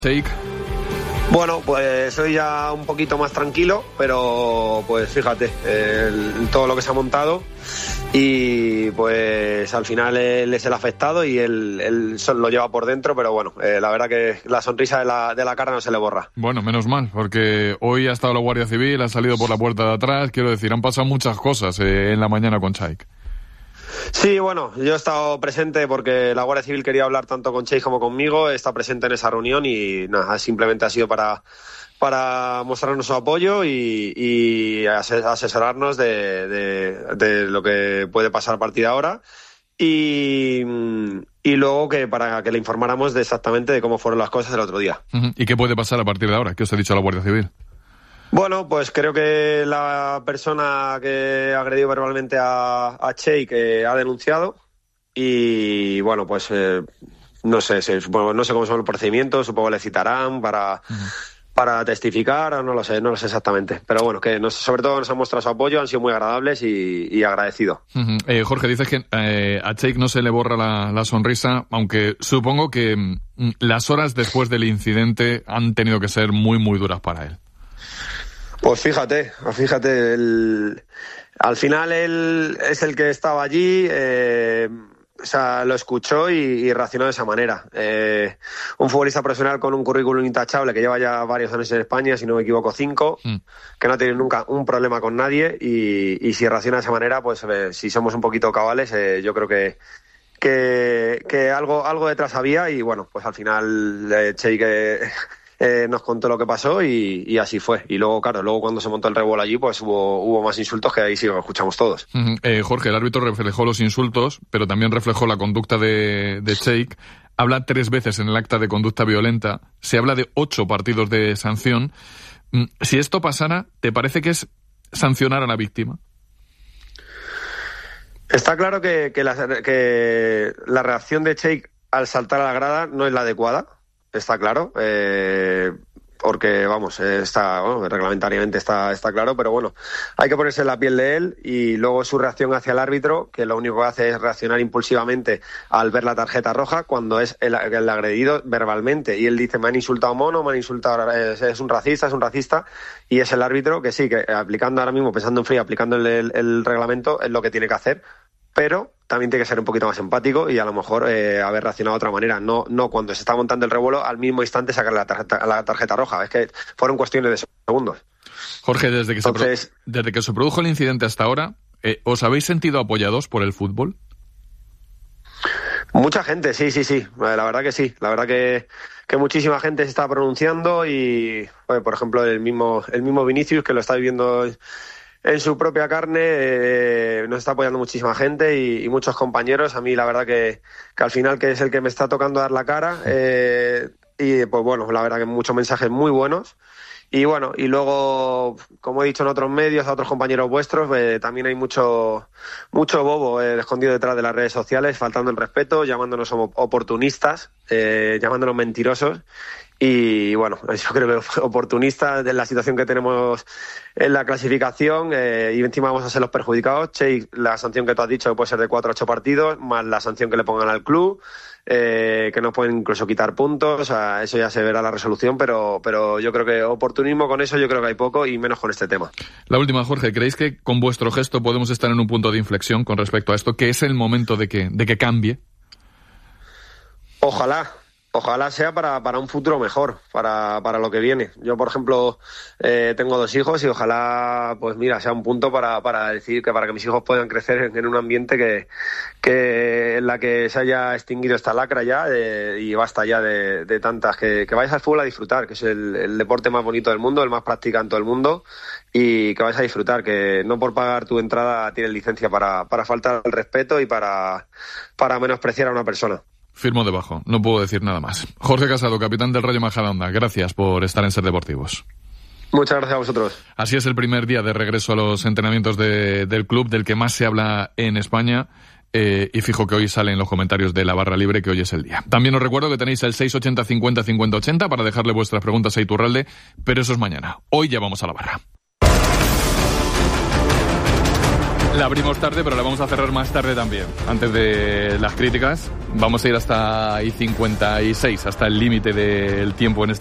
Take. Bueno, pues soy ya un poquito más tranquilo, pero pues fíjate, todo lo que se ha montado y pues al final él es el afectado y él lo lleva por dentro, pero bueno, la verdad que la sonrisa de la cara no se le borra. Bueno, menos mal, porque hoy ha estado la Guardia Civil, ha salido por la puerta de atrás, quiero decir, han pasado muchas cosas en la mañana con Chaik. Sí, bueno, yo he estado presente porque la Guardia Civil quería hablar tanto con Chaik como conmigo, he estado presente en esa reunión y nada, simplemente ha sido para mostrarnos su apoyo y asesorarnos de lo que puede pasar a partir de ahora y luego para que le informáramos exactamente de cómo fueron las cosas el otro día. ¿Y qué puede pasar a partir de ahora? ¿Qué os ha dicho la Guardia Civil? Bueno, pues creo que la persona que agredió verbalmente a Chaik ha denunciado y bueno, pues no sé cómo son los procedimientos, supongo que le citarán para testificar, no lo sé exactamente. Pero bueno, que sobre todo nos han mostrado su apoyo, han sido muy agradables y agradecido. Jorge, dices que a Chaik no se le borra la sonrisa, aunque supongo que las horas después del incidente han tenido que ser muy, muy duras para él. Pues fíjate, al final él es el que estaba allí, o sea, lo escuchó y reaccionó de esa manera. Un futbolista profesional con un currículum intachable que lleva ya varios años en España, si no me equivoco 5, que no ha tenido nunca un problema con nadie y si reacciona de esa manera, pues si somos un poquito cabales, yo creo que algo detrás había y bueno, pues al final Chaik nos contó lo que pasó y así fue. Y luego, claro, cuando se montó el revuelo allí, pues hubo más insultos que ahí sí lo escuchamos todos. Jorge, el árbitro reflejó los insultos, pero también reflejó la conducta de Chaik. Habla 3 veces en el acta de conducta violenta. Se habla de 8 partidos de sanción. Si esto pasara, ¿te parece que es sancionar a la víctima? Está claro que la reacción de Chaik al saltar a la grada no es la adecuada. Está claro, porque reglamentariamente está claro, pero bueno, hay que ponerse en la piel de él y luego su reacción hacia el árbitro, que lo único que hace es reaccionar impulsivamente al ver la tarjeta roja cuando es el agredido verbalmente y él dice me han insultado mono, me han insultado, es un racista y es el árbitro que sí, que aplicando ahora mismo, pensando en frío, aplicando el reglamento es lo que tiene que hacer, pero también tiene que ser un poquito más empático y a lo mejor haber reaccionado de otra manera. No cuando se está montando el revuelo, al mismo instante sacar la tarjeta roja. Es que fueron cuestiones de segundos. Jorge, desde que se produjo el incidente hasta ahora, ¿os habéis sentido apoyados por el fútbol? Mucha gente, sí. La verdad que sí. La verdad que muchísima gente se está pronunciando y, por ejemplo, el mismo Vinicius, que lo está viviendo en su propia carne, nos está apoyando muchísima gente y muchos compañeros. A mí la verdad que al final, que es el que me está tocando dar la cara, y pues bueno, la verdad que muchos mensajes muy buenos. Y bueno, y luego, como he dicho en otros medios, a otros compañeros vuestros, también hay mucho bobo escondido detrás de las redes sociales, faltando el respeto, llamándonos oportunistas, llamándonos mentirosos. Y bueno, yo creo que oportunistas de la situación que tenemos en la clasificación y encima vamos a ser los perjudicados. Chaik, la sanción que tú has dicho que puede ser de 4 a 8 partidos, más la sanción que le pongan al club, que nos pueden incluso quitar puntos, o sea, eso ya se verá la resolución, pero yo creo que oportunismo con eso yo creo que hay poco y menos con este tema. La última, Jorge, ¿creéis que con vuestro gesto podemos estar en un punto de inflexión con respecto a esto, que es el momento de que cambie? Ojalá sea para un futuro mejor, para lo que viene. Yo, por ejemplo, tengo 2 hijos y ojalá, pues mira, sea un punto para decir que para que mis hijos puedan crecer en un ambiente que en la que se haya extinguido esta lacra ya y basta ya de tantas. Que vayas al fútbol a disfrutar, que es el deporte más bonito del mundo, el más practicado en todo el mundo y que vayas a disfrutar, que no por pagar tu entrada tienes licencia para faltar al respeto y para menospreciar a una persona. Firmo debajo, no puedo decir nada más. Jorge Casado, capitán del Rayo Majadahonda, gracias por estar en Ser Deportivos. Muchas gracias a vosotros. Así es el primer día de regreso a los entrenamientos del club, del que más se habla en España, y fijo que hoy salen los comentarios de la barra libre, que hoy es el día. También os recuerdo que tenéis el 680 50 50 80 para dejarle vuestras preguntas a Iturralde, pero eso es mañana. Hoy ya vamos a la barra. La abrimos tarde, pero la vamos a cerrar más tarde también. Antes de las críticas, vamos a ir hasta I-56, hasta el límite del tiempo en este